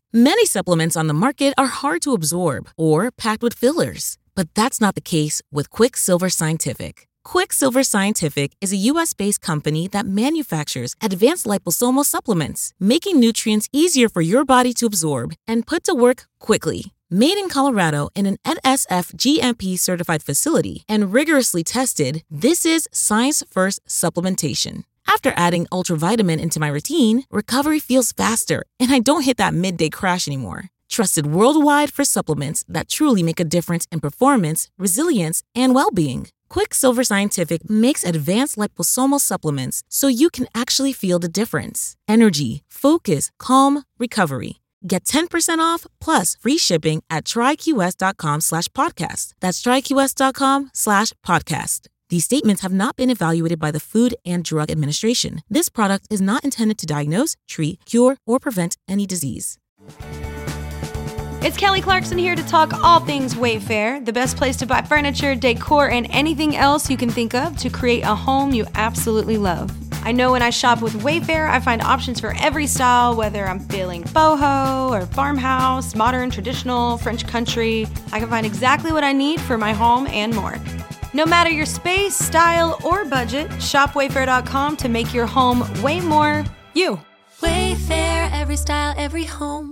Many supplements on the market are hard to absorb or packed with fillers, but that's not the case with Quicksilver Scientific. Quicksilver Scientific is a U.S.-based company that manufactures advanced liposomal supplements, making nutrients easier for your body to absorb and put to work quickly. Made in Colorado in an NSF GMP certified facility and rigorously tested, this is science-first supplementation. After adding Ultravitamin into my routine, recovery feels faster and I don't hit that midday crash anymore. Trusted worldwide for supplements that truly make a difference in performance, resilience, and well-being. Quicksilver Scientific makes advanced liposomal supplements so you can actually feel the difference. Energy, focus, calm, recovery. Get 10% off plus free shipping at tryqs.com/podcast. That's tryqs.com/podcast. These statements have not been evaluated by the Food and Drug Administration. This product is not intended to diagnose, treat, cure, or prevent any disease. It's Kelly Clarkson here to talk all things Wayfair, the best place to buy furniture, decor, and anything else you can think of to create a home you absolutely love. I know when I shop with Wayfair, I find options for every style, whether I'm feeling boho or farmhouse, modern, traditional, French country. I can find exactly what I need for my home and more. No matter your space, style, or budget, shop Wayfair.com to make your home way more you. Wayfair, every style, every home.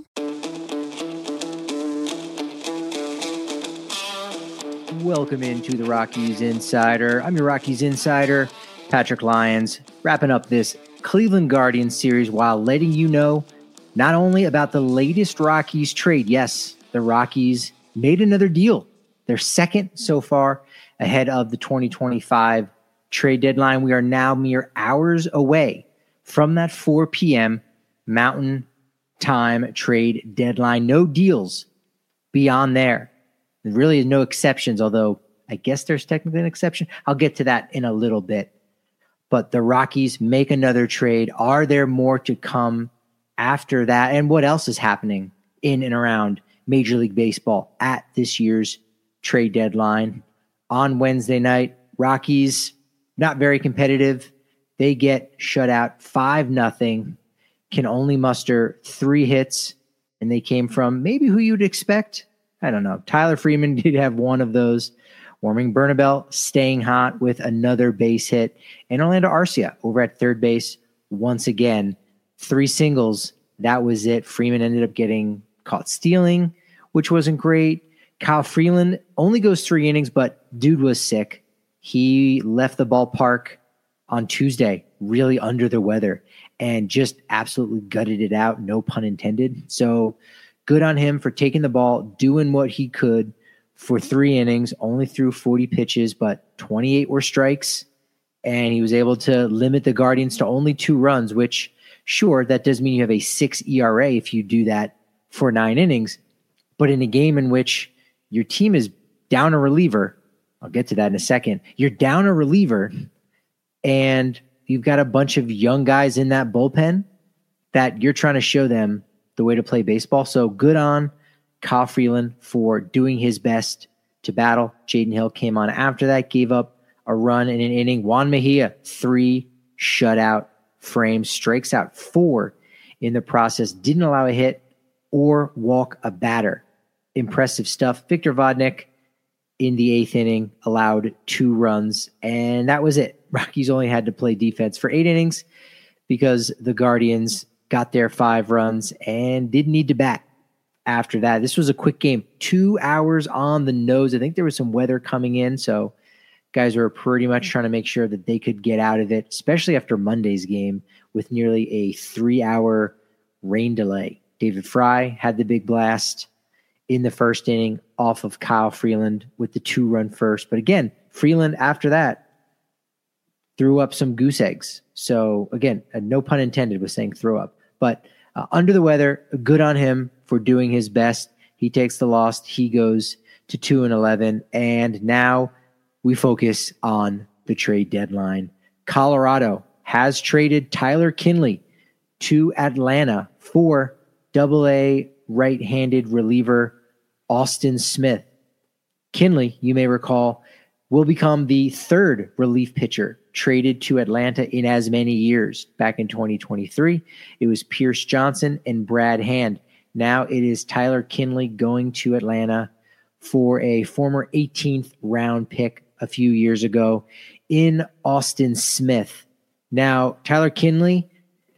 Welcome into the Rockies Insider. I'm your Rockies Insider, Patrick Lyons, wrapping up this Cleveland Guardians series while letting you know not only about the latest Rockies trade. Yes, the Rockies made another deal. Their second so far ahead of the 2025 trade deadline. We are now mere hours away from that 4 p.m. Mountain Time trade deadline. No deals beyond there. There really is no exceptions, although I guess there's technically an exception. I'll get to that in a little bit. But the Rockies make another trade. Are there more to come after that? And what else is happening in and around Major League Baseball at this year's trade deadline? On Wednesday night, Rockies, not very competitive. They get shut out 5-0, can only muster 3 hits, and they came from maybe who you'd expect. I don't know. Tyler Freeman did have one of those. Warming Bernabel staying hot with another base hit. And Orlando Arcia over at third base once again. 3 singles. That was it. Freeman ended up getting caught stealing, which wasn't great. Kyle Freeland only goes 3 innings, but dude was sick. He left the ballpark on Tuesday really under the weather and just absolutely gutted it out. No pun intended. So good on him for taking the ball, doing what he could for 3 innings, only threw 40 pitches, but 28 were strikes. And he was able to limit the Guardians to only 2 runs, which, sure, that does mean you have a 6 ERA if you do that for 9 innings. But in a game in which your team is down a reliever, I'll get to that in a second. You're down a reliever, and you've got a bunch of young guys in that bullpen that you're trying to show them the way to play baseball. So good on Kyle Freeland for doing his best to battle. Jaden Hill came on after that, gave up a run in an inning. Juan Mejia, 3 shutout frames, strikes out 4 in the process, didn't allow a hit or walk a batter. Impressive stuff. Victor Vodnik in the 8th inning allowed 2 runs, and that was it. Rockies only had to play defense for 8 innings because the Guardians got their 5 runs and didn't need to bat after that. This was a quick game, 2 hours on the nose. I think there was some weather coming in, so guys were pretty much trying to make sure that they could get out of it, especially after Monday's game with nearly a 3-hour rain delay. David Fry had the big blast in the first inning off of Kyle Freeland with the 2-run first. But again, Freeland after that threw up some goose eggs. So again, no pun intended with saying throw up. But under the weather, good on him for doing his best. He takes the loss. He goes to 2-11. And now we focus on the trade deadline. Colorado has traded Tyler Kinley to Atlanta for Double-A right-handed reliever Austin Smith. Kinley, you may recall, will become the 3rd relief pitcher traded to Atlanta in as many years. Back in 2023, it was Pierce Johnson and Brad Hand. Now it is Tyler Kinley going to Atlanta for a former 18th round pick a few years ago in Austin Smith. Now, Tyler Kinley,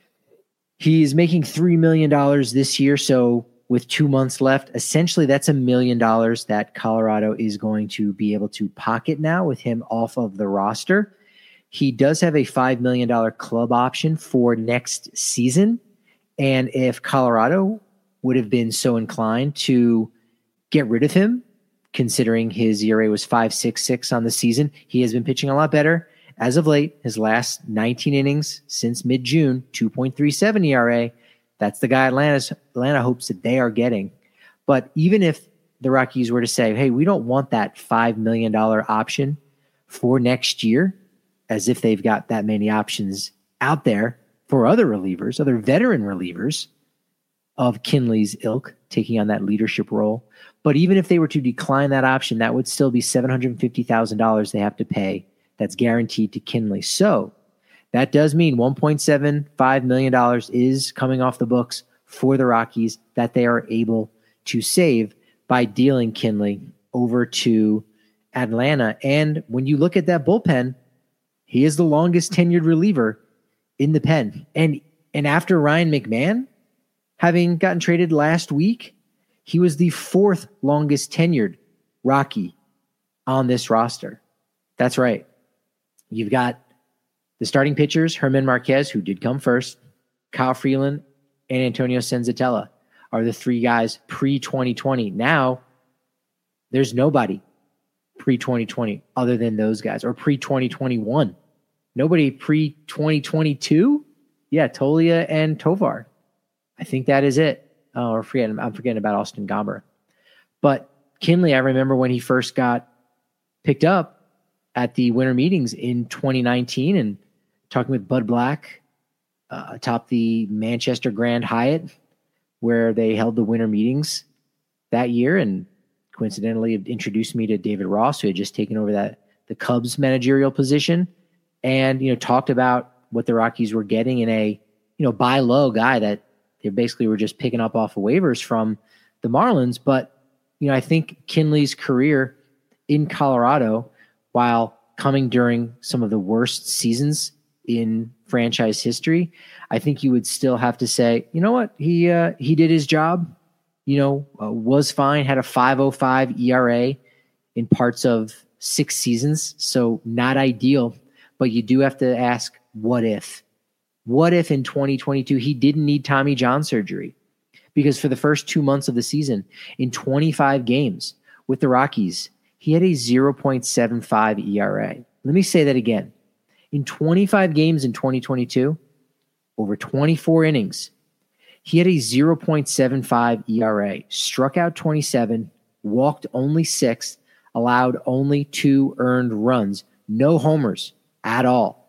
he's making $3 million this year, so with 2 months left, essentially that's $1 million that Colorado is going to be able to pocket now with him off of the roster. He does have a $5 million club option for next season, and if Colorado would have been so inclined to get rid of him, considering his ERA was 5.66 on the season, he has been pitching a lot better as of late. His last 19 innings since mid-June, 2.37 ERA. That's the guy Atlanta hopes that they are getting. But even if the Rockies were to say, hey, we don't want that $5 million option for next year, as if they've got that many options out there for other relievers, other veteran relievers of Kinley's ilk taking on that leadership role. But even if they were to decline that option, that would still be $750,000 they have to pay. That's guaranteed to Kinley. So that does mean $1.75 million is coming off the books for the Rockies that they are able to save by dealing Kinley over to Atlanta. And when you look at that bullpen, he is the longest tenured reliever in the pen. And after Ryan McMahon, having gotten traded last week, he was the fourth longest tenured Rocky on this roster. That's right. You've got the starting pitchers, Herman Marquez, who did come first, Kyle Freeland, and Antonio Senzatella are the three guys pre-2020. Now, there's nobody pre-2020 other than those guys, or pre-2021. Nobody pre-2022? Yeah, Tolia and Tovar. I think that is it. Oh, I'm forgetting about Austin Gomber. But Kinley, I remember when he first got picked up at the winter meetings in 2019 and talking with Bud Black atop the Manchester Grand Hyatt, where they held the winter meetings that year, and coincidentally introduced me to David Ross, who had just taken over the Cubs managerial position, and talked about what the Rockies were getting in a buy low guy that they basically were just picking up off of waivers from the Marlins. But I think Kinley's career in Colorado, while coming during some of the worst seasons in franchise history, I think you would still have to say, you know what, he did his job. Was fine, had a 5.05 ERA in parts of 6 seasons, so not ideal. But you do have to ask, what if? What if in 2022 he didn't need Tommy John surgery? Because for the first 2 months of the season, in 25 games with the Rockies, he had a 0.75 ERA. Let me say that again. In 25 games in 2022, over 24 innings, he had a 0.75 ERA, struck out 27, walked only 6, allowed only 2 earned runs, no homers at all.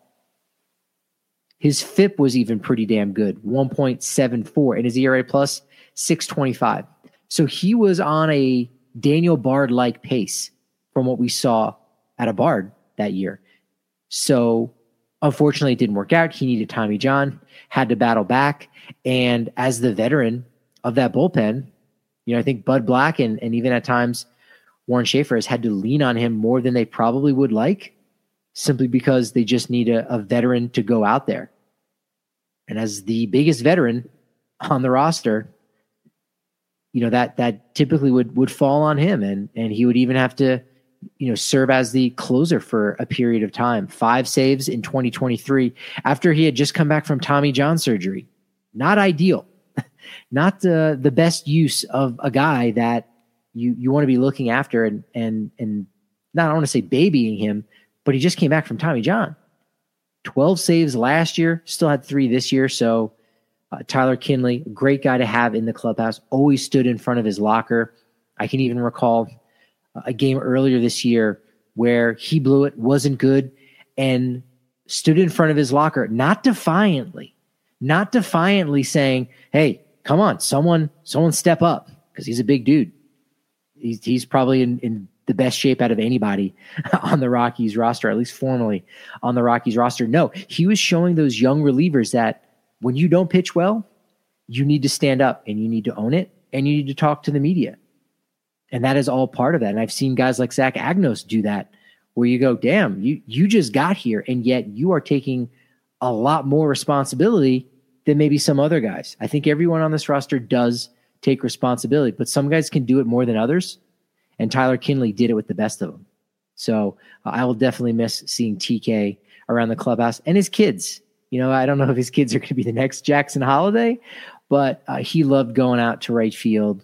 His FIP was even pretty damn good, 1.74, and his ERA plus 6.25. So he was on a Daniel Bard-like pace from what we saw at a Bard that year. So unfortunately, it didn't work out. He needed Tommy John, had to battle back. And as the veteran of that bullpen, I think Bud Black and even at times Warren Schaefer has had to lean on him more than they probably would like, simply because they just need a veteran to go out there. And as the biggest veteran on the roster, that typically would fall on him. And he would even have to, serve as the closer for a period of time. 5 saves in 2023 after he had just come back from Tommy John surgery. Not ideal. Not the best use of a guy that you want to be looking after and not, I want to say babying him, but he just came back from Tommy John. 12 saves last year, still had 3 this year. So Tyler Kinley, great guy to have in the clubhouse, always stood in front of his locker. I can even recall a game earlier this year where he blew it, wasn't good, and stood in front of his locker, not defiantly saying, hey, come on, someone step up, because he's a big dude. He's probably in the best shape out of anybody on the Rockies roster, at least formally on the Rockies roster. No, he was showing those young relievers that when you don't pitch well, you need to stand up and you need to own it. and you need to talk to the media. And that is all part of that. And I've seen guys like Zach Agnos do that, where you go, damn, you just got here, and yet you are taking a lot more responsibility than maybe some other guys. I think everyone on this roster does take responsibility, but some guys can do it more than others. And Tyler Kinley did it with the best of them. So I will definitely miss seeing TK around the clubhouse and his kids. I don't know if his kids are going to be the next Jackson Holiday, but he loved going out to right field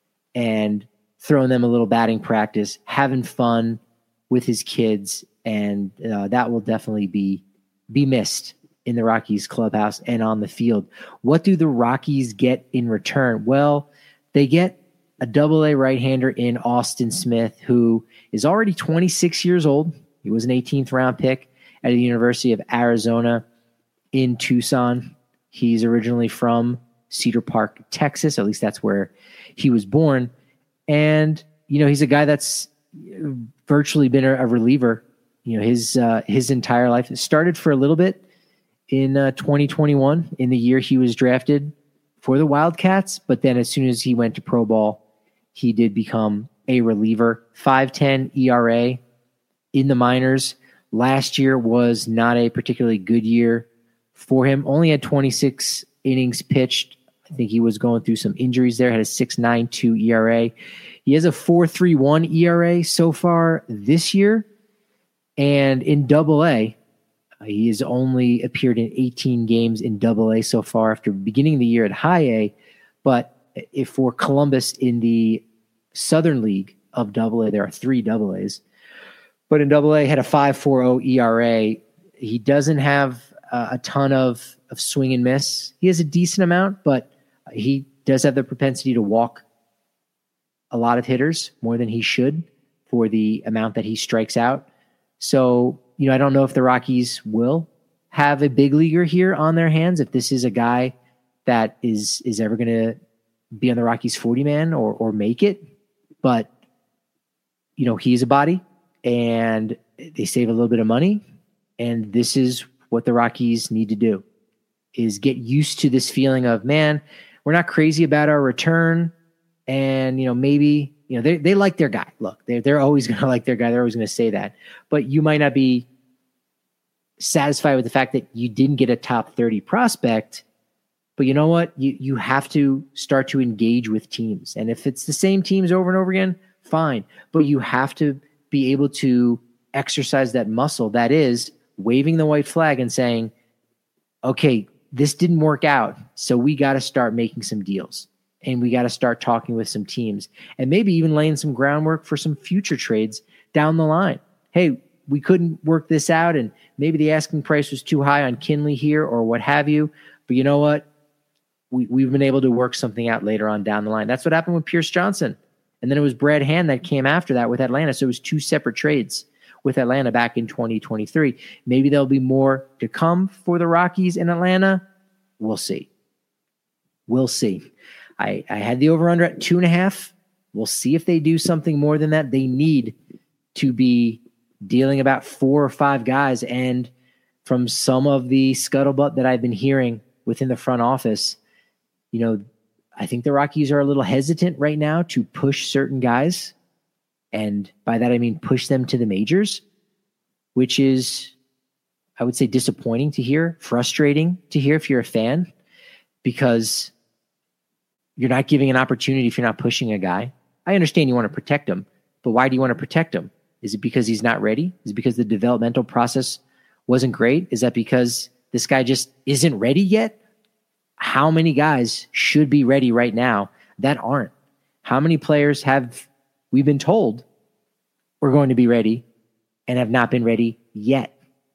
and throwing them a little batting practice, having fun with his kids. And that will definitely be missed in the Rockies clubhouse and on the field. What do the Rockies get in return? Well, they get a double-A right-hander in Austin Smith, who is already 26 years old. He was an 18th round pick at the University of Arizona in Tucson. He's originally from Cedar Park, Texas. At least that's where he was born. And, he's a guy that's virtually been a reliever, his entire life. It started for a little bit in 2021, in the year he was drafted for the Wildcats. But then as soon as he went to pro ball, he did become a reliever. 5.10 ERA in the minors. Last year was not a particularly good year for him. Only had 26 innings pitched. I think he was going through some injuries there. Had a 6.92 ERA. He has a 4.31 ERA so far this year. And in Double-A, he has only appeared in 18 games in Double-A so far after beginning the year at High A. But if for Columbus in the Southern League of Double-A, there are 3 Double-A's. But in Double-A, had a 5.40 ERA. He doesn't have a ton of swing and miss. He has a decent amount, but he does have the propensity to walk a lot of hitters, more than he should, for the amount that he strikes out. So, I don't know if the Rockies will have a big leaguer here on their hands, if this is a guy that is ever going to be on the Rockies 40 man or make it. But, he's a body, and they save a little bit of money. And this is what the Rockies need to do, is get used to this feeling of, man, we're not crazy about our return. And, maybe, they like their guy. Look, they're always going to like their guy. They're always going to say that. But you might not be satisfied with the fact that you didn't get a top 30 prospect. But you know what? You have to start to engage with teams. And if it's the same teams over and over again, fine. But you have to be able to exercise that muscle. That is waving the white flag and saying, okay, this didn't work out, so we got to start making some deals. And we got to start talking with some teams, and maybe even laying some groundwork for some future trades down the line. Hey, we couldn't work this out, and maybe the asking price was too high on Kinley here or what have you. But you know what? We've been able to work something out later on down the line. That's what happened with Pierce Johnson. And then it was Brad Hand that came after that with Atlanta. So it was 2 separate trades with Atlanta back in 2023. Maybe there'll be more to come for the Rockies in Atlanta. We'll see. We'll see. I had the over-under at 2.5. We'll see if they do something more than that. They need to be dealing about 4 or 5 guys. And from some of the scuttlebutt that I've been hearing within the front office, I think the Rockies are a little hesitant right now to push certain guys. And by that, I mean push them to the majors, which is, I would say, disappointing to hear, frustrating to hear if you're a fan, because you're not giving an opportunity if you're not pushing a guy. I understand you want to protect him, but why do you want to protect him? Is it because he's not ready? Is it because the developmental process wasn't great? Is that because this guy just isn't ready yet? How many guys should be ready right now that aren't? How many players have we been told we're going to be ready and have not been ready yet?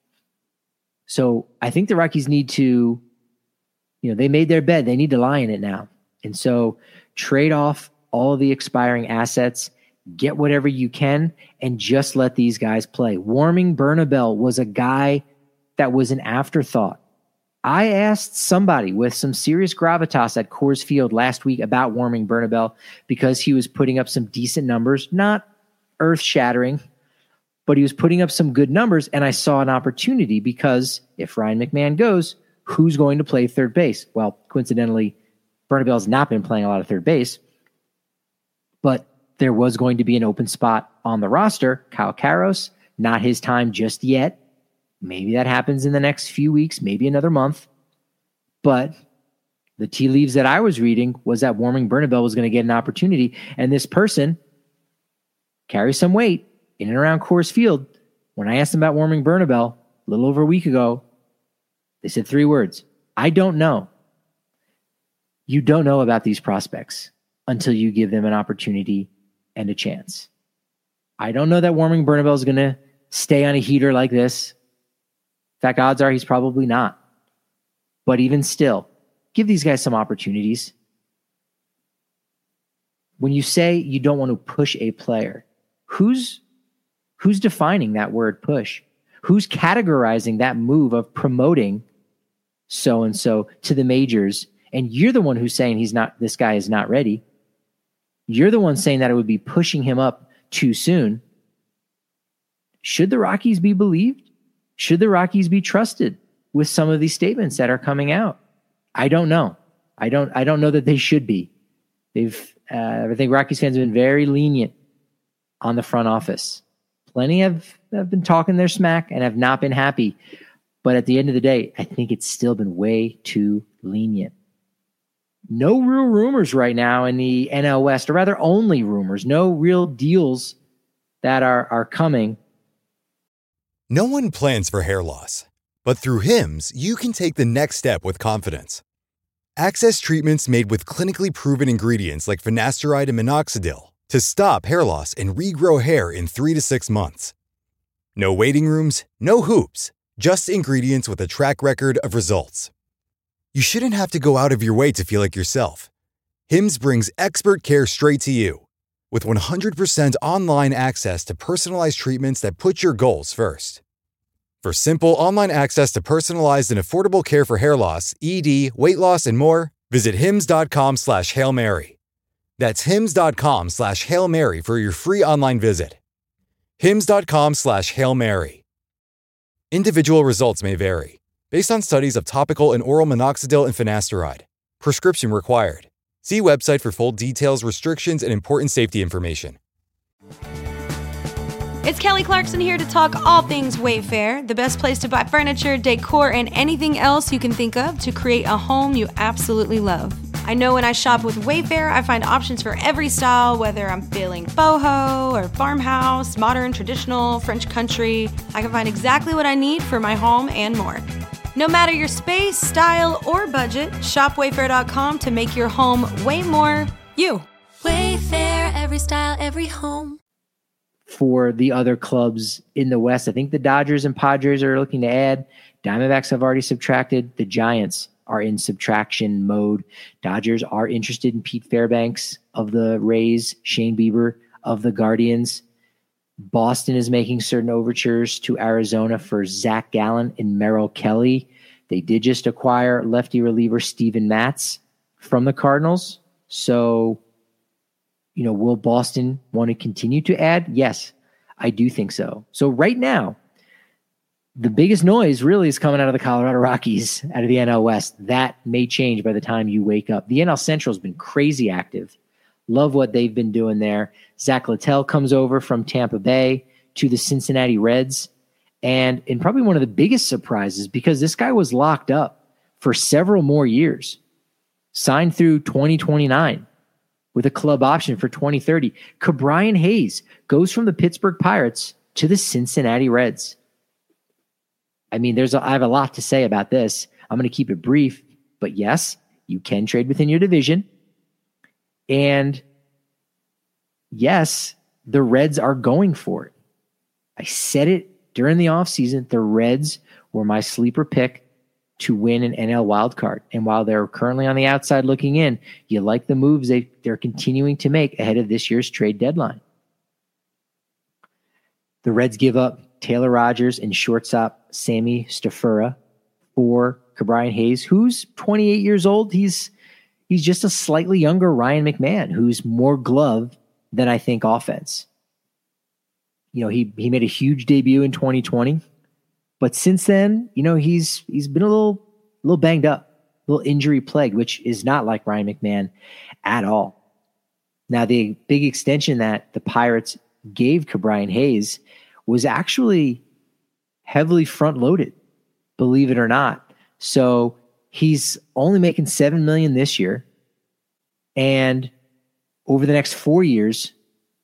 So I think the Rockies need to, they made their bed. They need to lie in it now. And so trade off all of the expiring assets, get whatever you can, and just let these guys play. Warming Bernabel was a guy that was an afterthought. I asked somebody with some serious gravitas at Coors Field last week about Warming Bernabel because he was putting up some decent numbers, not earth-shattering, but he was putting up some good numbers, and I saw an opportunity because if Ryan McMahon goes, who's going to play third base? Well, coincidentally, Bernabel's not been playing a lot of third base, but there was going to be an open spot on the roster. Kyle Karros, not his time just yet. Maybe that happens in the next few weeks, maybe another month. But the tea leaves that I was reading was that Warming Bernabel was going to get an opportunity. And this person carries some weight in and around Coors Field. When I asked them about Warming Bernabel a little over a week ago, they said 3 words: I don't know. You don't know about these prospects until you give them an opportunity and a chance. I don't know that Warming Bernabel is going to stay on a heater like this. In fact, odds are he's probably not. But even still, give these guys some opportunities. When you say you don't want to push a player, who's defining that word push? Who's categorizing that move of promoting so-and-so to the majors? And you're the one who's saying this guy is not ready. You're the one saying that it would be pushing him up too soon. Should the Rockies be believed? Should the Rockies be trusted with some of these statements that are coming out? I don't know. I don't know that they should be. I think Rockies fans have been very lenient on the front office. Plenty have been talking their smack and have not been happy. But at the end of the day, I think it's still been way too lenient. No real rumors right now in the NL West, or rather only rumors. No real deals that are coming. No one plans for hair loss, but through Hims, you can take the next step with confidence. Access treatments made with clinically proven ingredients like finasteride and minoxidil to stop hair loss and regrow hair in 3 to 6 months. No waiting rooms, no hoops, just ingredients with a track record of results. You shouldn't have to go out of your way to feel like yourself. Hims brings expert care straight to you. With 100% online access to personalized treatments that put your goals first. For simple online access to personalized and affordable care for hair loss, ED, weight loss, and more, visit hims.com/Hail Mary. That's hims.com/Hail Mary for your free online visit. hims.com/Hail Mary. Individual results may vary, based on studies of topical and oral minoxidil and finasteride. Prescription required. See website for full details, restrictions, and important safety information. It's Kelly Clarkson here to talk all things Wayfair, the best place to buy furniture, decor, and anything else you can think of to create a home you absolutely love. I know when I shop with Wayfair, I find options for every style, whether I'm feeling boho or farmhouse, modern, traditional, French country. I can find exactly what I need for my home and more. No matter your space, style, or budget, shop Wayfair.com to make your home way more you. Wayfair, every style, every home. For the other clubs in the West, I think the Dodgers and Padres are looking to add. Diamondbacks have already subtracted. The Giants are in subtraction mode. Dodgers are interested in Pete Fairbanks of the Rays, Shane Bieber of the Guardians. Boston is making certain overtures to Arizona for Zach Gallen and Merrill Kelly. They did just acquire lefty reliever Steven Matz from the Cardinals. So, will Boston want to continue to add? Yes, I do think so. So right now, the biggest noise really is coming out of the Colorado Rockies, out of the NL West. That may change by the time you wake up. The NL Central has been crazy active. Love what they've been doing there. Zach Littell comes over from Tampa Bay to the Cincinnati Reds. And probably one of the biggest surprises, because this guy was locked up for several more years, signed through 2029 with a club option for 2030. Ke'Bryan Hayes goes from the Pittsburgh Pirates to the Cincinnati Reds. I mean, I have a lot to say about this. I'm going to keep it brief, but yes, you can trade within your division. And yes, the Reds are going for it. I said it during the offseason. The Reds were my sleeper pick to win an NL wildcard. And while they're currently on the outside looking in, you like the moves they're continuing to make ahead of this year's trade deadline. The Reds give up Taylor Rogers and shortstop Sammy Stafura for Ke'Bryan Hayes, who's 28 years old. He's just a slightly younger Ryan McMahon, who's more glove than I think offense. He made a huge debut in 2020, but since then, he's been a little banged up, a little injury plagued, which is not like Ryan McMahon at all. Now, the big extension that the Pirates gave Ke'Bryan Hayes was actually heavily front-loaded, believe it or not. So he's only making $7 million this year, and over the next 4 years,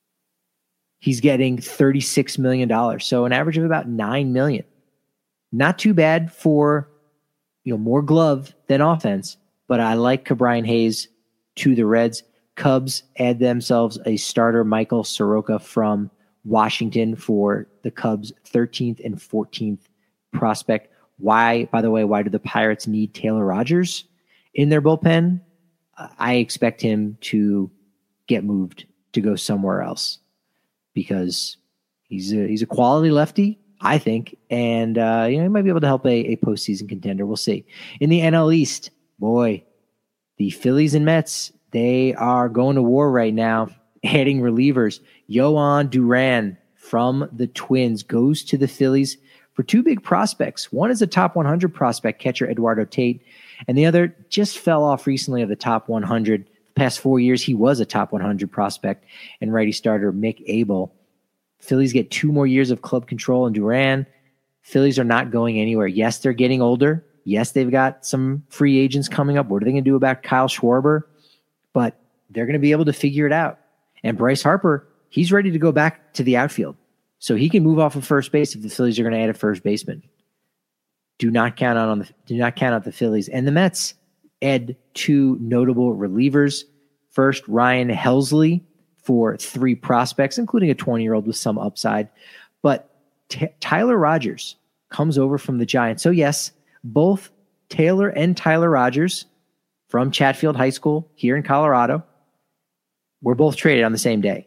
he's getting $36 million. So an average of about $9 million. Not too bad for, more glove than offense, but I like Ke'Bryan Hayes to the Reds. Cubs add themselves a starter, Michael Soroka from Washington, for the Cubs' 13th and 14th prospect. Why do the Pirates need Taylor Rogers in their bullpen? I expect him to get moved to go somewhere else because he's a quality lefty, I think, and he might be able to help a postseason contender. We'll see. In the NL East, boy, the Phillies and Mets, they are going to war right now, adding relievers. Yohan Duran from the Twins goes to the Phillies for two big prospects. One is a top 100 prospect, catcher Eduardo Tate, and the other just fell off recently of the top 100. The past 4 years, he was a top 100 prospect, and righty starter Mick Abel. Phillies get 2 more years of club control in Duran. Phillies are not going anywhere. Yes, they're getting older. Yes, they've got some free agents coming up. What are they going to do about Kyle Schwarber? But they're going to be able to figure it out. And Bryce Harper, he's ready to go back to the outfield. So he can move off of first base if the Phillies are going to add a first baseman. Do not count out the Phillies. And the Mets add 2 notable relievers. First, Ryan Helsley for 3 prospects, including a 20-year-old with some upside. But Tyler Rogers comes over from the Giants. So yes, both Taylor and Tyler Rogers from Chatfield High School here in Colorado were both traded on the same day.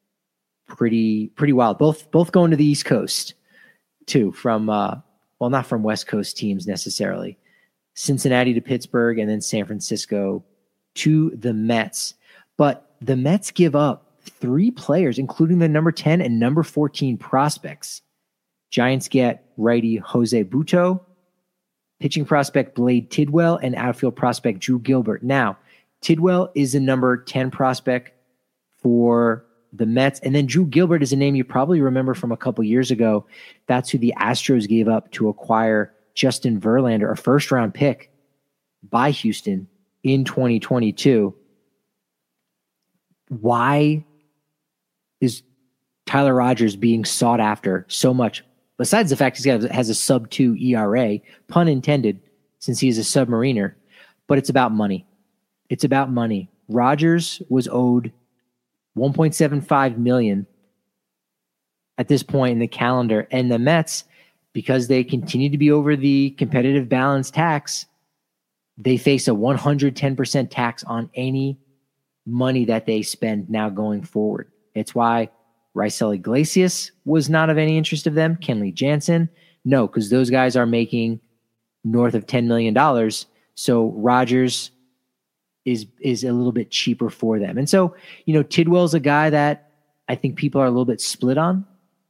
Pretty wild. Both going to the East Coast too, from not from West Coast teams necessarily. Cincinnati to Pittsburgh and then San Francisco to the Mets. But the Mets give up 3 players, including the number 10 and number 14 prospects. Giants get righty Jose Butto, pitching prospect Blade Tidwell, and outfield prospect Drew Gilbert. Now, Tidwell is a number 10 prospect for the Mets, and then Drew Gilbert is a name you probably remember from a couple years ago. That's who the Astros gave up to acquire Justin Verlander, a first-round pick by Houston in 2022. Why is Tyler Rogers being sought after so much? Besides the fact has a sub-2 ERA, pun intended, since he is a submariner, but it's about money. It's about money. Rogers was owed $1.75 million at this point in the calendar, and the Mets, because they continue to be over the competitive balance tax, they face a 110% tax on any money that they spend now going forward. It's why Raisel Iglesias was not of any interest of them. Kenley Jansen, no, because those guys are making north of $10 million. So Rogers is a little bit cheaper for them. And so, Tidwell's a guy that I think people are a little bit split on.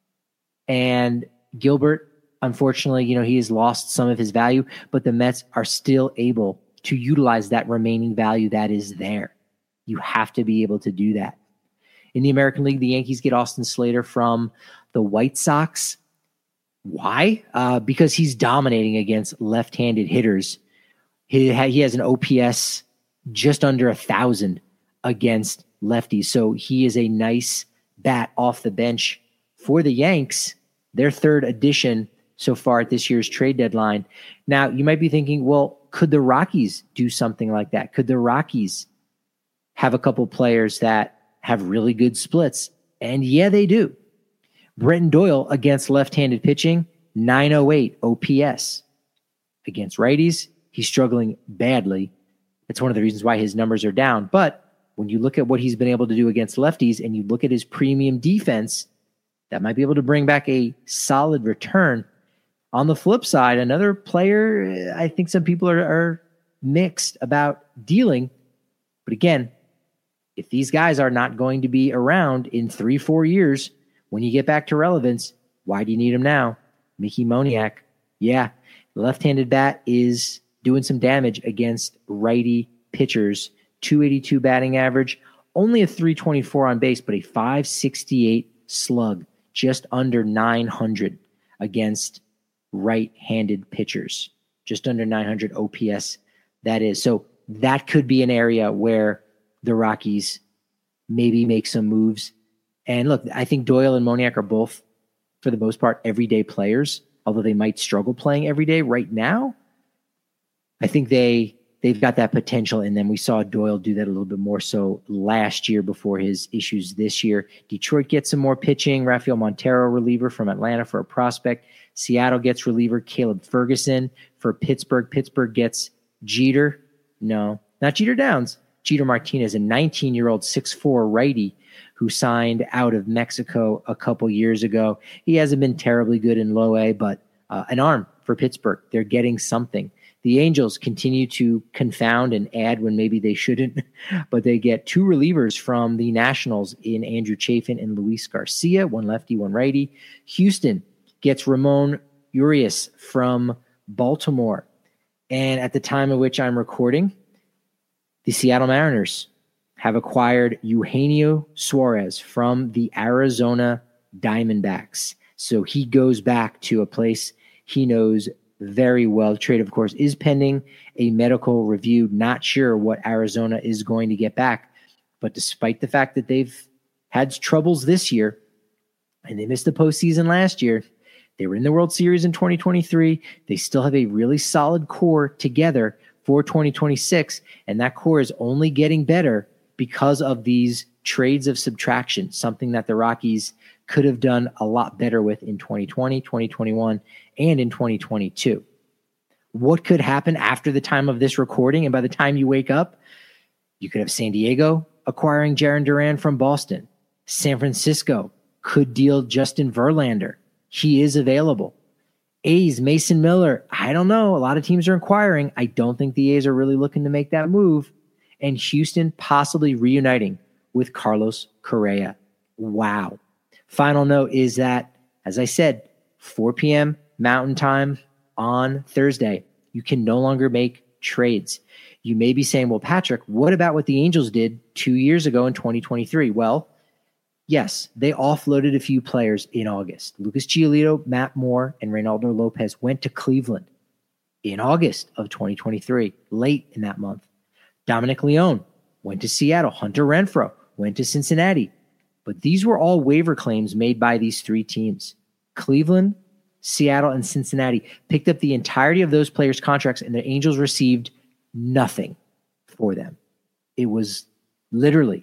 And Gilbert, unfortunately, he has lost some of his value, but the Mets are still able to utilize that remaining value that is there. You have to be able to do that. In the American League, the Yankees get Austin Slater from the White Sox. Why? Because he's dominating against left-handed hitters. He has an OPS just under 1,000 against lefties. So he is a nice bat off the bench for the Yanks, their third addition so far at this year's trade deadline. Now, you might be thinking, well, could the Rockies do something like that? Could the Rockies have a couple players that have really good splits? And yeah, they do. Brenton Doyle against left-handed pitching, 908 OPS. Against righties, he's struggling badly. That's one of the reasons why his numbers are down. But when you look at what he's been able to do against lefties and you look at his premium defense, that might be able to bring back a solid return. On the flip side, another player I think some people are mixed about dealing. But again, if these guys are not going to be around in 3-4 years, when you get back to relevance, why do you need them now? Mickey Moniak. Yeah, the left-handed bat is doing some damage against righty pitchers. 282 batting average, only a 324 on base, but a 568 slug, just under 900 against right-handed pitchers, just under 900 OPS. That is. So that could be an area where the Rockies maybe make some moves. And look, I think Doyle and Moniak are both, for the most part, everyday players, although they might struggle playing every day right now. I think they've got that potential in them. We saw Doyle do that a little bit more so last year before his issues this year. Detroit gets some more pitching. Rafael Montero, reliever from Atlanta for a prospect. Seattle gets reliever Caleb Ferguson for Pittsburgh. Pittsburgh gets Jeter. No, not Jeter Downs. Jeter Martinez, a 19-year-old 6'4" righty who signed out of Mexico a couple years ago. He hasn't been terribly good in low A, but an arm for Pittsburgh. They're getting something. The Angels continue to confound and add when maybe they shouldn't, but they get two relievers from the Nationals in Andrew Chafin and Luis Garcia, one lefty, one righty. Houston gets Ramon Urias from Baltimore. And at the time of which I'm recording, the Seattle Mariners have acquired Eugenio Suarez from the Arizona Diamondbacks. So he goes back to a place he knows very well. The trade, of course, is pending a medical review. Not sure what Arizona is going to get back. But despite the fact that they've had troubles this year and they missed the postseason last year, they were in the World Series in 2023. They still have a really solid core together for 2026. And that core is only getting better because of these trades of subtraction, something that the Rockies could have done a lot better with in 2020, 2021, and in 2022. What could happen after the time of this recording? And by the time you wake up, you could have San Diego acquiring Jarren Duran from Boston. San Francisco could deal Justin Verlander. He is available. A's, Mason Miller. I don't know. A lot of teams are inquiring. I don't think the A's are really looking to make that move. And Houston possibly reuniting with Carlos Correa. Wow. Final note is that, as I said, 4 p.m. Mountain Time on Thursday, you can no longer make trades. You may be saying, well, Patrick, what about what the Angels did 2 years ago in 2023? Well, yes, they offloaded a few players in August. Lucas Giolito, Matt Moore, and Reynaldo Lopez went to Cleveland in August of 2023, late in that month. Dominic Leone went to Seattle. Hunter Renfroe went to Cincinnati. But these were all waiver claims made by these three teams. Cleveland, Seattle, and Cincinnati picked up the entirety of those players' contracts, and the Angels received nothing for them. It was literally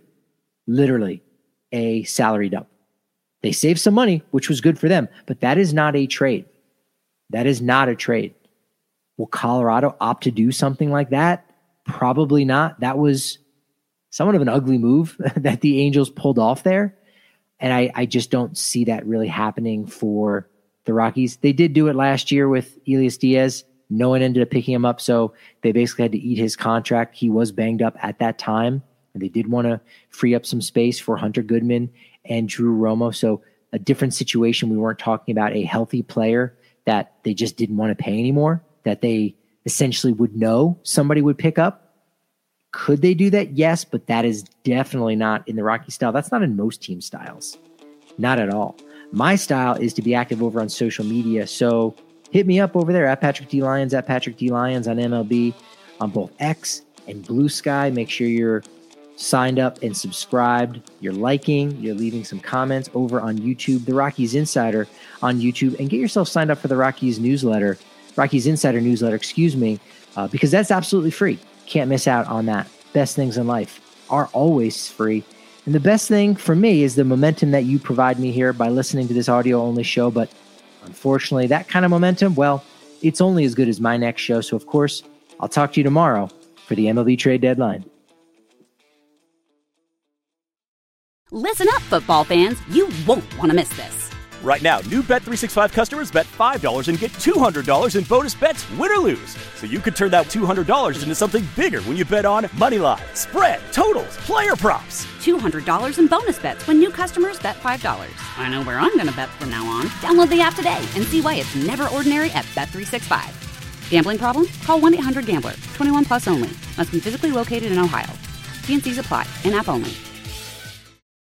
a salary dump. They saved some money, which was good for them, but that is not a trade. That is not a trade. Will Colorado opt to do something like that? Probably not. That was somewhat of an ugly move that the Angels pulled off there. And I just don't see that really happening for the Rockies. They did do it last year with Elias Diaz. No one ended up picking him up, so they basically had to eat his contract. He was banged up at that time, and they did want to free up some space for Hunter Goodman and Drew Romo. So a different situation. We weren't talking about a healthy player that they just didn't want to pay anymore, that they essentially would know somebody would pick up. Could they do that? Yes, but that is definitely not in the Rocky style. That's not in most team styles. Not at all. My style is to be active over on social media. So hit me up over there at Patrick D. Lyons, at Patrick D. Lyons on MLB, on both X and Blue Sky. Make sure you're signed up and subscribed. You're liking, you're leaving some comments over on YouTube, The Rockies Insider on YouTube, and get yourself signed up for the Rockies newsletter, Rockies Insider newsletter, because that's absolutely free. Can't miss out on that. Best things in life are always free. And the best thing for me is the momentum that you provide me here by listening to this audio-only show. But unfortunately, that kind of momentum, well, it's only as good as my next show. So, of course, I'll talk to you tomorrow for the MLB trade deadline. Listen up, football fans. You won't want to miss this. Right now, new Bet365 customers bet $5 and get $200 in bonus bets, win or lose. So you could turn that $200 into something bigger when you bet on money line, spread, totals, player props. $200 in bonus bets when new customers bet $5. I know where I'm going to bet from now on. Download the app today and see why it's never ordinary at Bet365. Gambling problem? Call 1-800-GAMBLER. 21 plus only. Must be physically located in Ohio. T&Cs apply. In-app only.